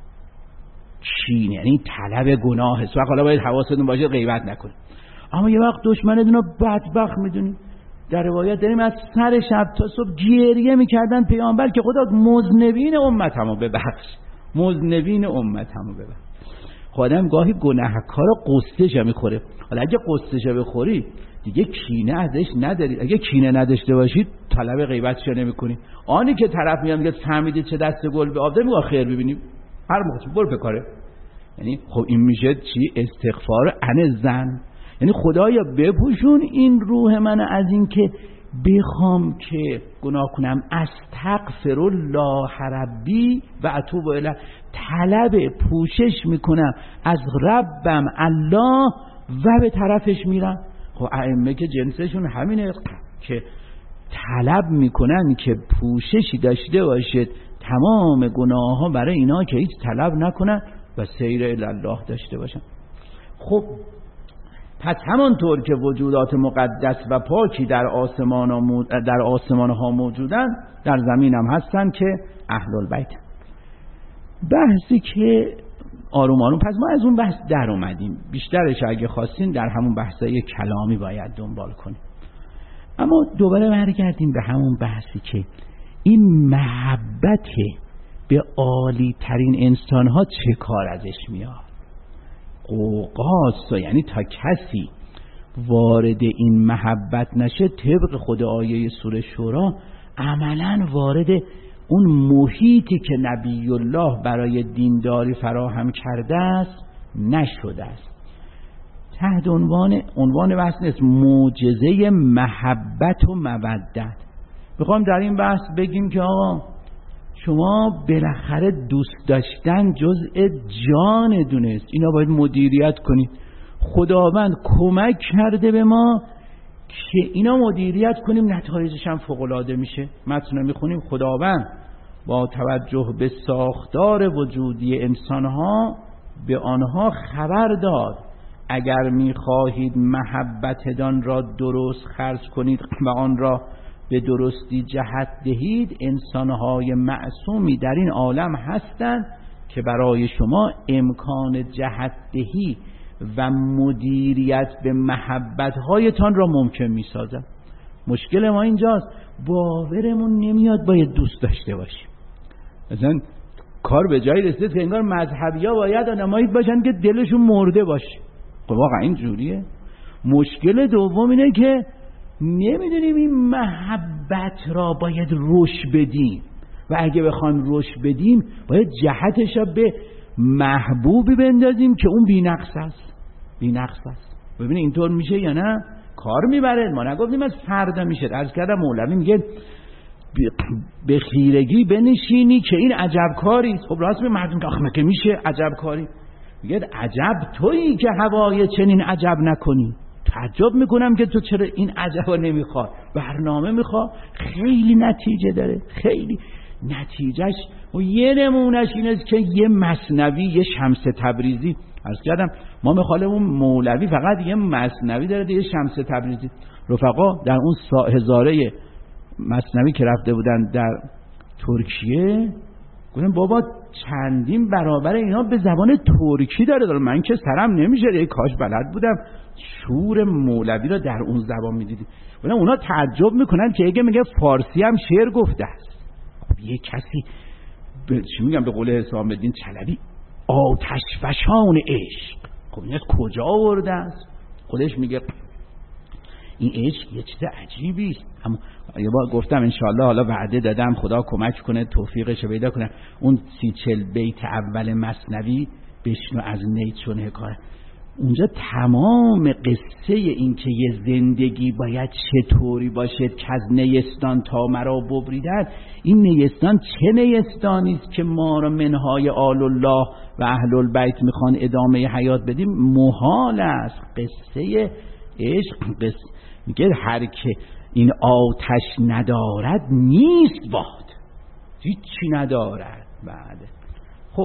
کینه یعنی طلب گناه است. حالا باید حواستون باشه غیبت نکنید. اما یه وقت دشمنتون رو بدبخت میدونید. در روایت داریم از سر شب تا صبح گریه میکردن پیامبر که خدا مذنبین امتمو ببخش، مذنبین امتمو ببخش. خودم گاهی گناهکار قصه‌ش میخوره. حالا اگه قصه‌ش بخوری دیگه کینه ازش ندارید. اگه کینه نداشته باشید طلب غیبتش نمی‌کنید. آنی که طرف میاد میگه فهمیدید چه دست گل به آب ده، میگه خیر ببینیم هر موقع برو بکاره. یعنی خب این میشه چی؟ استغفار عن الذنب. یعنی خدایا بپوشون این روح من از این که بخوام که گناه کنم. استغفر الله ربی و اتوب الیه، طلب پوشش میکنم از ربم الله و به طرفش میرم. خب ائمه که جنسشون همینه که طلب میکنن که پوششی داشته باشد تمام گناه ها برای اینا که هیچ طلب نکنن و سیر الی الله داشته باشن. خب پس همانطور که وجودات مقدس و پاکی در آسمان ها موجودن، در زمین هم هستن که اهل البیت. بحثی که آروم آروم، پس ما از اون بحث در اومدیم، بیشترش اگه خواستین در همون بحثای کلامی باید دنبال کنیم. اما دوباره برگردیم به همون بحثی که این محبت به عالی ترین انسان ها چه کار ازش میاد. قوقاست، یعنی تا کسی وارد این محبت نشه، طبق خود آیه سوره شورا عملاً وارد اون محیطی که نبی الله برای دینداری فراهم کرده است نشده است. تحت عنوان بحث نیست معجزه محبت و مودت. میخوام در این بحث بگیم که آقا شما بالاخره دوست داشتن جزء جان دونست، اینا باید مدیریت کنید. خداوند کمک کرده به ما که اینا مدیریت کنیم، نتایجش هم فوق‌العاده میشه. متن میخونیم خداوند با توجه به ساختار وجودی انسانها به آنها خبر داد اگر میخواهید محبتتان را درست خرج کنید و آن را به درستی جهت دهید، انسانهای معصومی در این عالم هستند که برای شما امکان جهت دهی و مدیریت به محبت‌هایتان را ممکن می‌سازند. مشکل ما اینجاست، باورمون نمیاد باید دوست داشته باشیم. مثلا کار به جایی رسید که انگار مذهبی‌ها باید آدمایی باشن که دلشون مرده باشه. خب واقعا این جوریه؟ مشکل دوم اینه که نمیدونیم این محبت را باید رشد بدیم و اگه بخوایم رشد بدیم باید جهتش را به محبوبی بندازیم که اون بی‌نقص است. ببینید اینطور میشه یا نه؟ کار میبره. ما نگفتیم از فردا میشه. عرض کردم مولوی میگه به خیرگی بنشینی که این عجب کاری است. خب راست به مردم که آخه مگه میشه عجب کاری؟ میگه عجب تویی که هوای چنین عجب نکنی. تعجب میکنم که تو چرا این عجبا نمیخوای. برنامه میخوای، خیلی نتیجه داره، خیلی نتیجهش و یه نمونهش این است که یه مثنوی، یه شمس تبریزی، عرض کردم ما مخالفون مولوی فقط یه مثنوی داره، یه شمس تبریزی. رفقا در اون هزاره مثنوی که رفته بودن در ترکیه گفتم بابا چندین برابر اینا به زبان ترکی داره. من که سرم نمیشه، یه کاش بلد بودم شور مولوی رو در اون زبان میدیدی. اونا تعجب میکنن که اگه میگه فارسی هم شعر گفته است. یه کسی چی میگم به قول حسام الدین چلبی آتش فشان عشق، خب این از کجا آورده است؟ خودش میگه این عشق یه چیز عجیبی است. اما یه بار گفتم انشالله حالا وعده دادم خدا کمک کنه توفیقش پیدا کنه اون 30-40 بیت اول مثنوی بشنو از نیچون حکایت. اونجا تمام قصه این که یه زندگی باید چطوری باشه که از نیستان تا مرا ببریدن، این نیستان چه نیستانی است که ما را منهای آل الله و اهل البیت میخوان ادامه حیات بدیم؟ محال است. قصه عشق میگه هر که این آتش ندارد نیست باد، هیچی ندارد. بعد خب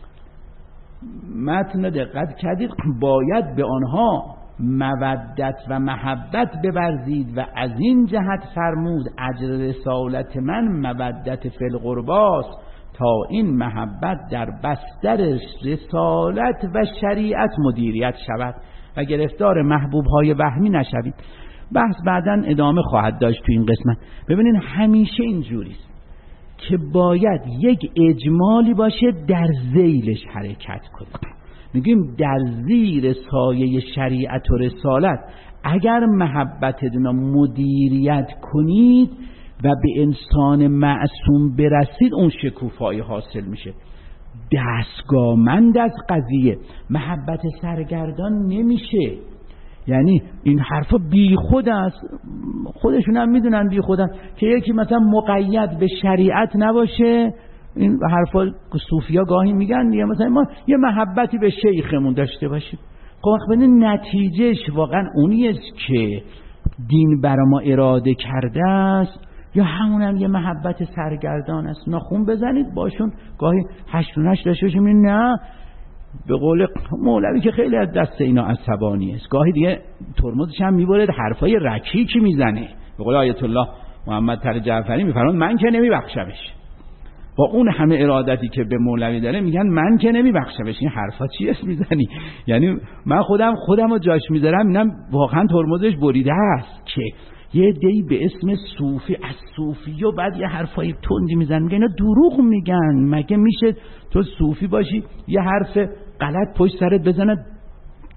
متن دقت کردید، باید به آنها مودت و محبت بورزید و از این جهت فرمود اجر رسالت من مودت فی القرباست تا این محبت در بستر رسالت و شریعت مدیریت شود و گرفتار محبوب های وهمی نشوید. بحث بعداً ادامه خواهد داشت تو این قسمت. ببینین همیشه اینجوریست که باید یک اجمالی باشه در ذیلش حرکت کنیم. میگیم در زیر سایه شریعت و رسالت اگر محبتتون مدیریت کنید و به انسان معصوم برسید اون شکوفایی حاصل میشه. دستگاهمند از قضیه محبت سرگردان نمیشه. یعنی این حرفا بی خود است، خودشون هم میدونن بی خودن که یکی مثلا مقید به شریعت نباشه. این حرفا صوفیا گاهی میگن دیگه، مثلا ما یه محبتی به شیخمون داشته باشیم. خب وقتی نتیجهش واقعا اونیست که دین برای ما اراده کرده است یا همونم یه محبت سرگردان است؟ ناخون بزنید باشون گاهی 8 و 8 داشته باشیم. نه، به قول مولوی که خیلی از دست اینا عصبانی است، گاهی دیگه ترمزش هم میبرد حرفای رکیکی میزنه. به قول آیت الله محمد تقی جعفری میفرماد من که نمیبخشمش. با اون همه ارادتی که به مولوی داره میگن من که نمیبخشمش. این حرفا چیه میزنی؟ یعنی من خودم رو جاش میذارم، اینم واقعا ترمزش بریده است که یه دی به اسم صوفی از صوفی و بعد یه حرفای تندی میزنن، میگن اینا دروغ میگن. مگه میشه تو صوفی باشی یه حرف غلط پشت سرت بزنه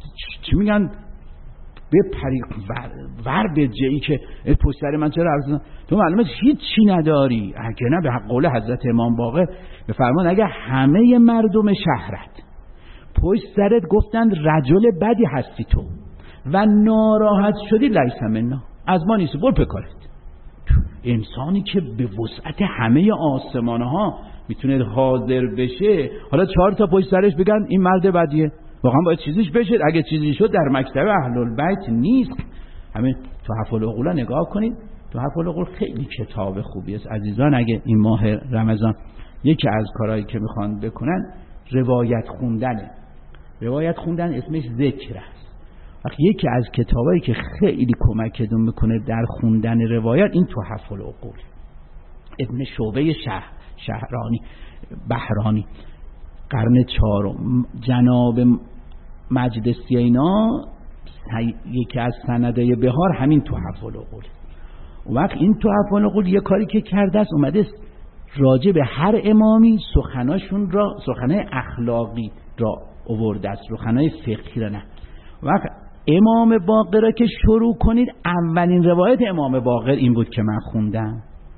چی میگن بپری ور به جایی که پشت سر من چرا عرض تو معلومه هیچ چی نداری. اگه نه به قول حضرت امام باقر بفرمان اگه همه مردم شهرت پشت سرت گفتند رجل بدی هستی تو و ناراحت شدی لیس منا، از ما نیست، برو پکارت. انسانی که به وسعت همه آسمانه ها میتونه حاضر بشه، حالا 4 تا پشت سرش بگن این مرد بدیه، واقعا باید چیزیش بشه. اگه چیزی شد در مکتب اهل البیت نیست. همین تحف العقول نگاه کنید. تحف العقول خیلی کتاب خوبی است عزیزان. اگه این ماه رمضان یکی از کارهایی که میخوان بکنن روایت خوندنه. روایت خوندن اسمش ذکر است. وقتی یکی از کتابایی که خیلی کمکتون میکنه در خوندن روایت این تحف العقول، ابن شعبه شهرانی بهرانی قرن 4 جناب مجلسی اینا یکی از سندای بهار همین تحف العقول. وقت این تحف العقول یه کاری که کرده است اومده راجع به هر امامی سخناشون را، سخنای اخلاقی را آورده است، سخنای فقهی را نه. وقت امام باقر را که شروع کنید، اولین روایت امام باقر این بود که من خوندم.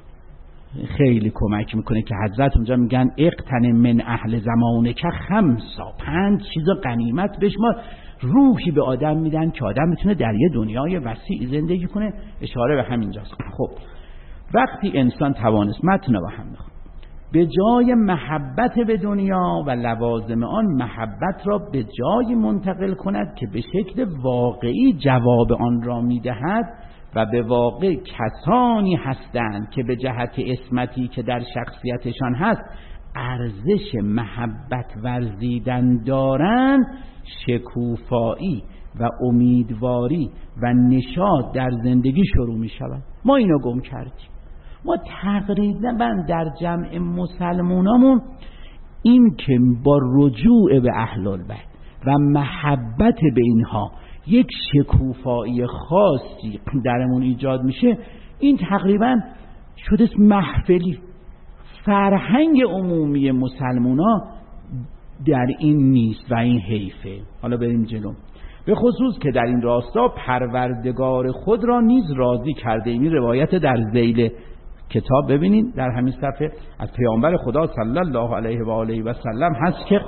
خیلی کمک میکنه که حضرت اونجا میگن اقتن من اهل زمانه که 5 چیزا غنیمت بشمار، روحی به آدم میدن که آدم میتونه در یه دنیای وسیع زندگی کنه. اشاره به همینجاست. خب وقتی انسان توانست متن با هم میخوام به جای محبت به دنیا و لوازم آن، محبت را به جای منتقل کند که به شکل واقعی جواب آن را میدهد و به واقع کسانی هستند که به جهت عصمتی که در شخصیتشان هست ارزش محبت ورزیدن دارند، شکوفایی و امیدواری و نشاط در زندگی شروع می شود. ما اینو گم کردیم. ما تقریبا در جمع مسلمانامون این که با رجوع به اهل البیت و محبت به اینها یک شکوفایی خاصی درمون ایجاد میشه، این تقریبا شده محفلی. فرهنگ عمومی مسلمونا در این نیست و این حیفه. حالا بریم جلو. به خصوص که در این راستا پروردگار خود را نیز راضی کرده. این روایت در ذیل کتاب ببینید در همین صفحه از پیامبر خدا صلی الله علیه و آله و سلم هست که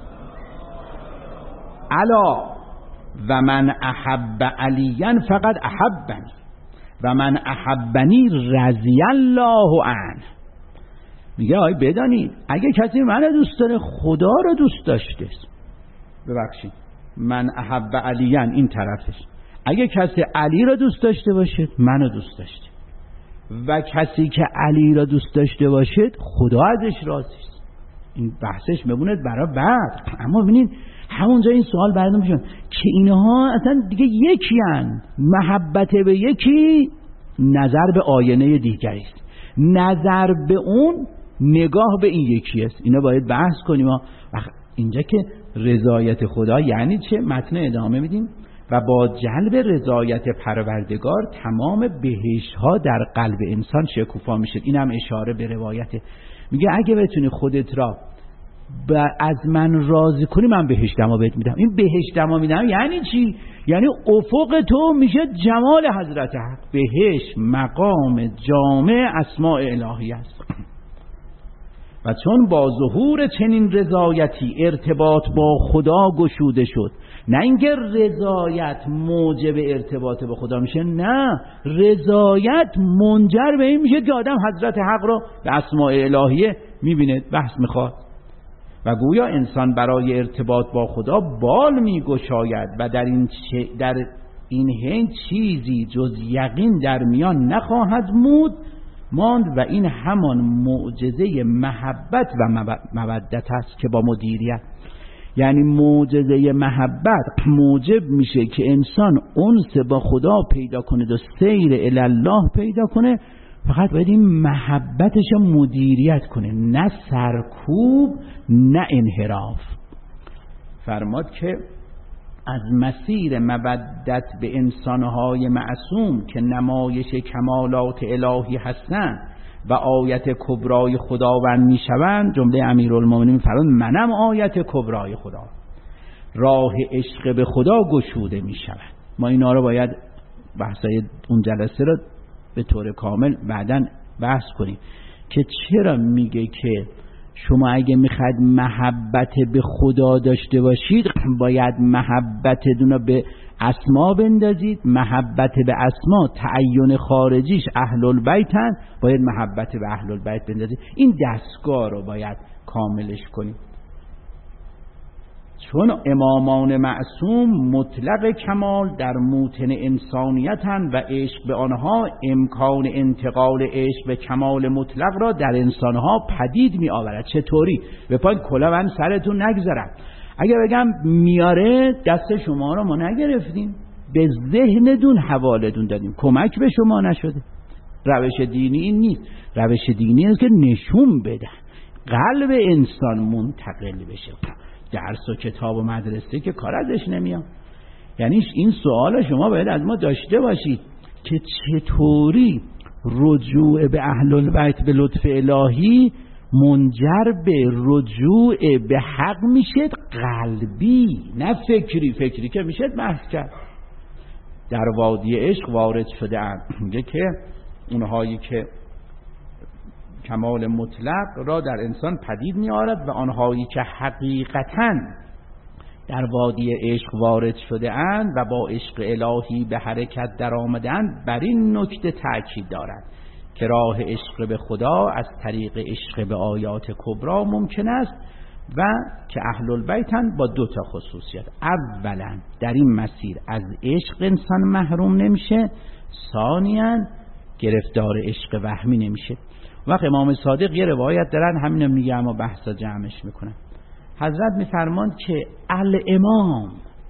الا و من احب علیا فقد احبنی و من احبنی رضی الله عنه. میگه آی بدانید اگه کسی منو دوست داره خدا رو دوست داشته. ببخشید من احب علیا این طرفش، اگه کسی علی رو دوست داشته باشه منو دوست داشته و کسی که علی را دوست داشته باشد خدا ازش راضی است. این بحثش میمونه برای بعد. اما ببینید همونجا این سوال براتون میشه که اینها اصلا دیگه یکی هن. محبت به یکی نظر به آینه دیگری است، نظر به اون نگاه به این یکی است. اینا باید بحث کنیم. اینجا که رضایت خدا یعنی چه؟ متن ادامه میدیم. و با جلب رضایت پروردگار تمام بهشت ها در قلب انسان شکوفا میشه. این هم اشاره به روایته. میگه اگه بتونی خودت را از من راضی کنی من بهشتمو بهت میدم. این بهشتمو میدم یعنی چی؟ یعنی افق تو میشه جمال حضرت حق. بهشت مقام جامع اسماء الهی است. و چون با ظهور چنین رضایتی ارتباط با خدا گشوده شد، نه اینکه رضایت موجب ارتباط به خدا میشه، نه، رضایت منجر به این میشه که آدم حضرت حق را به اسماء الهیه میبینه. بحث میخواد و گویا انسان برای ارتباط با خدا بال میگشاید و در این حین چیزی جز یقین در میان نخواهد ماند و این همان معجزه محبت و مودت است که با مدیریت، یعنی معجزه محبت موجب میشه که انسان انس با خدا پیدا کنه و سیر الی الله پیدا کنه. فقط باید این محبتش رو مدیریت کنه، نه سرکوب نه انحراف. فرماد که از مسیر مودت به انسانهای معصوم که نمایش کمالات الهی هستند و آیت کبرای خداوند میشوند، جمله امیرالمومنین فرمود منم آیت کبرای خدا. راه عشق به خدا گشوده می شود. ما اینا رو باید بحثای اون جلسه رو به طور کامل بعداً بحث کنیم که چرا میگه که شما اگه میخواید محبت به خدا داشته باشید باید محبتتون رو به اسما بندازید. محبت به اسما تعین خارجیش اهل البیتن، باید محبت به اهل البیت بندازید. این دستگاه رو باید کاملش کنید، چون امامان معصوم مطلق کمال در موطن انسانیتن و عشق به آنها امکان انتقال عشق به کمال مطلق را در انسانها پدید می آورد. چطوری؟ به پای کلا من سرتون نگذارم. اگه بگم میاره، دست شما را ما نگرفتیم، به ذهنتون حوالتون دادیم، کمک به شما نشده. روش دینی این نیست. روش دینی است که نشون بدن، قلب انسان منتقل بشه. درس و کتاب و مدرسه که کار ازش نمیاد. یعنی این سوال شما باید از ما داشته باشید که چطوری رجوع به اهل البیت به لطف الهی منجر به رجوع به حق میشه، قلبی نه فکری. فکری که میشه بحث کرد. در وادی عشق وارد شده اند، میگه که اونهایی که کمال مطلق را در انسان پدید می‌آورد و آنهایی که حقیقتاً در وادی عشق وارد شده اند و با عشق الهی به حرکت در آمدند، بر این نکته تأکید دارند که راه عشق به خدا از طریق عشق به آیات کبرا ممکن است و که اهل البیتن با دو تا خصوصیت. اولا در این مسیر از عشق انسان محروم نمیشه، ثانیاً گرفتار عشق وهمی نمیشه. وقت امام صادق یه روایت دارن، همینو میگه اما بحثا جمعش میکنن. حضرت میفرمان که الامام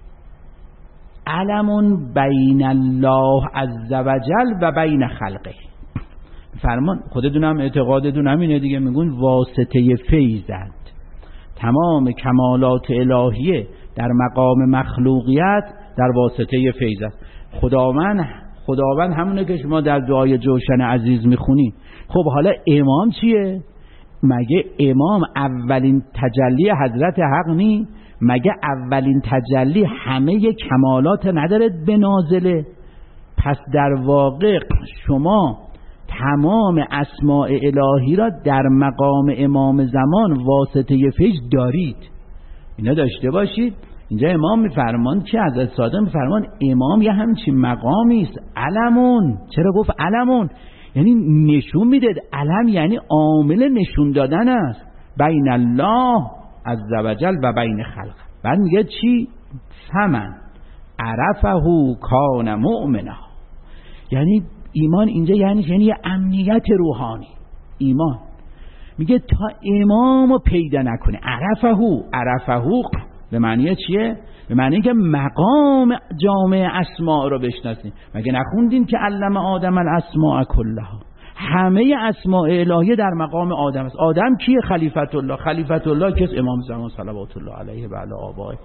علم بین الله عز وجل و بین خلقه. فرمان خودتون هم اعتقادتون همینه دیگه، میگون واسطه فیضند. تمام کمالات الهیه در مقام مخلوقیت در واسطه فیض است. خداوند همونه که شما در دعای جوشن عزیز میخونی. خب حالا امام چیه؟ مگه امام اولین تجلی حضرت حق نی؟ مگه اولین تجلی همه کمالات نداره به نازله؟ پس در واقع شما تمام اسماء الهی را در مقام امام زمان واسطه فیض دارید. اینا داشته باشید. اینجا امام میفرمان که حضرت صادق میفرمان امام یه همچین مقامی است. علمون. چرا گفت علمون؟ یعنی نشون میده. علم یعنی عامل نشون دادن است بین الله عز وجل و بین خلق. بعد میگه چی؟ فمن عرفه کان مؤمنا. یعنی ایمان اینجا یعنی امنیت روحانی. ایمان میگه تا امامو پیدا نکنه، عرفه به معنی چیه؟ به معنی که مقام جامع اسماء رو بشناسیم. مگه نخوندیم که علم آدم الاسماء کلها؟ همه اسماء الهی در مقام آدم است. آدم کیه؟ خلیفت الله. خلیفت الله کیست؟ امام زمان صلوات الله علیه و علی آبائه.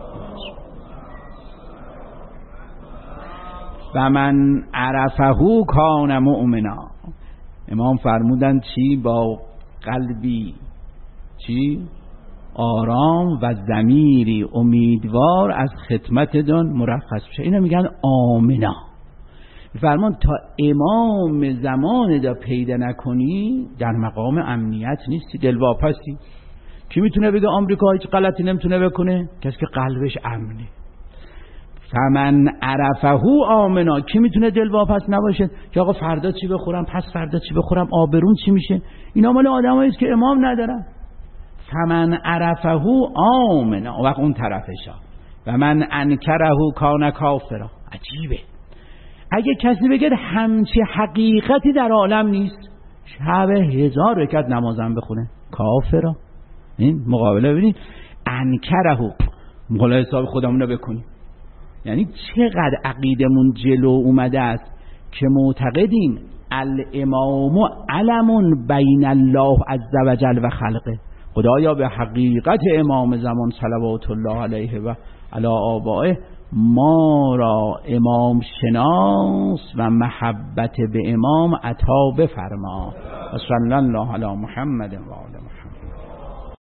و من عرفه کان مؤمنا. امام فرمودن چی؟ با قلبی چی؟ آرام و ضمیری امیدوار از خدمتتون مرخص بشه. اینا میگن آمنا. فرمان تا امام زمان دا پیدا نکنی در مقام امنیت نیستی، دلواپسی. کی میتونه بگه آمریکا هیچ غلطی نمیتونه بکنه؟ کسی که قلبش امنه. فمن عرفه آمنا. کی میتونه دلواپس نباشه که آقا فردا چی بخورم، پس فردا چی بخورم، آبرون چی میشه؟ اینا مال آدماییست که امام ندارن. فمن عرفه آمنا. وقت اون طرفشا. و من انکره کان کافرا. عجیبه. اگه کسی بگه همچی حقیقتی در عالم نیست، شب 1000 رکعت نمازم بخونه، کافرا. این مقابله ببینید. انکره. مقابله حساب خودمون رو بکنیم. یعنی چقدر عقیدمون جلو اومده است که معتقدیم الامام علم بین الله عز وجل و خلقه. خدایا به حقیقت امام زمان صلوات الله علیه و علی آبائه ما را امام شناس و محبت به امام عطا بفرما. و صلی الله علی محمد و آله.